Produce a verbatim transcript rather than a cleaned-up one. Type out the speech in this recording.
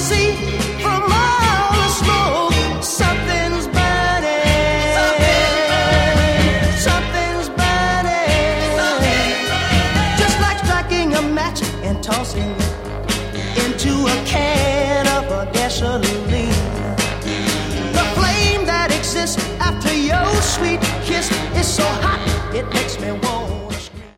see from all the smoke, something's burning. Something's burning. Just like striking a match and tossing it into a can of a gasoline.